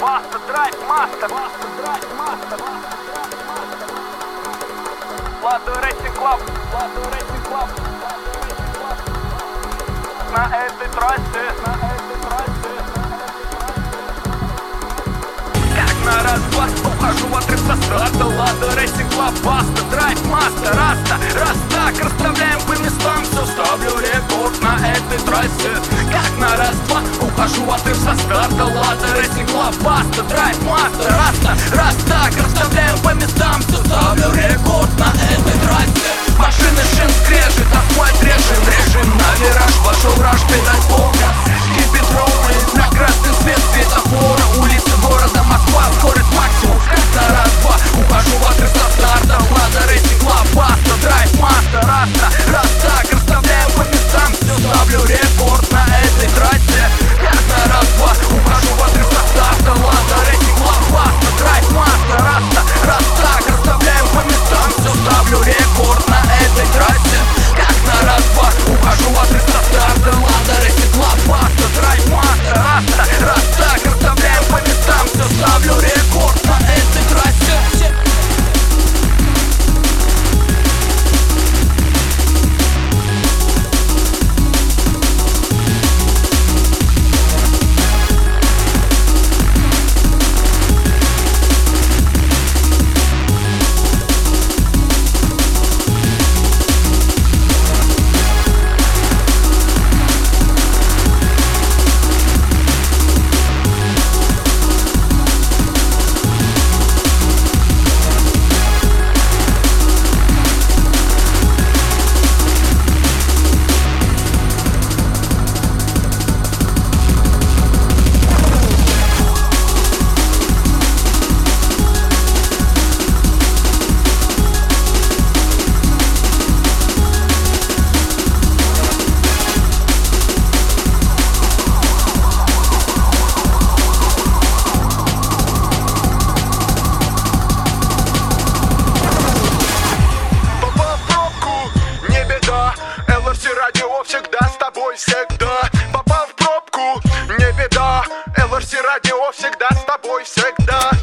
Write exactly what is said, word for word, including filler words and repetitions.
Баста, драйв, мастер, баста, драйв, мастер. Ладу Рейсинг Клаб, Ладу Рейсинг Клаб. На этой трассе, на этой трассе. Как на раз-два ухожу в отрыв со старта. Ладу Рейсинг Клаб, Баста, драйв, мастер, раста. Раз так расставляем по местам, все ставлю рекорд на этой трассе. Как на раз-два ухожу в отрыв со старта. Ладу Рейсинг Клаб, Баста, драйв, мастер, раста. Раз так расставляем по местам, все ставлю рекорд на этой трассе. Машины шин скрежет, асфальт режем, режем на вираж, вошел раш, педаль пол, газ, кипит ровно, на красный свет светофора, улицы города Москва, скорость максимум, как на раз-два, ухожу в отрыв со старта. Лада Рейсинг Клаб, Баста, драйв, мастер, раста. Раз так расставляем по местам, все ставлю рекорд на этой трассе. Как на раз-два, ухожу в отрыв со старта. Лада Рейсинг Клаб, Баста, драйв, мастер, раста. Раз так расставляем по местам, все ставлю рекорд на этой трассе. Как на раз-два, ухожу в отрыв со старта. Лада Рейсинг Клаб, Баста, драйв, мастер, раста. Раз так расставляем по местам, все ставлю рекорд на этой трассе. Радио всегда с тобой, всегда. Попал в пробку, не беда. эл эр си радио всегда с тобой, всегда.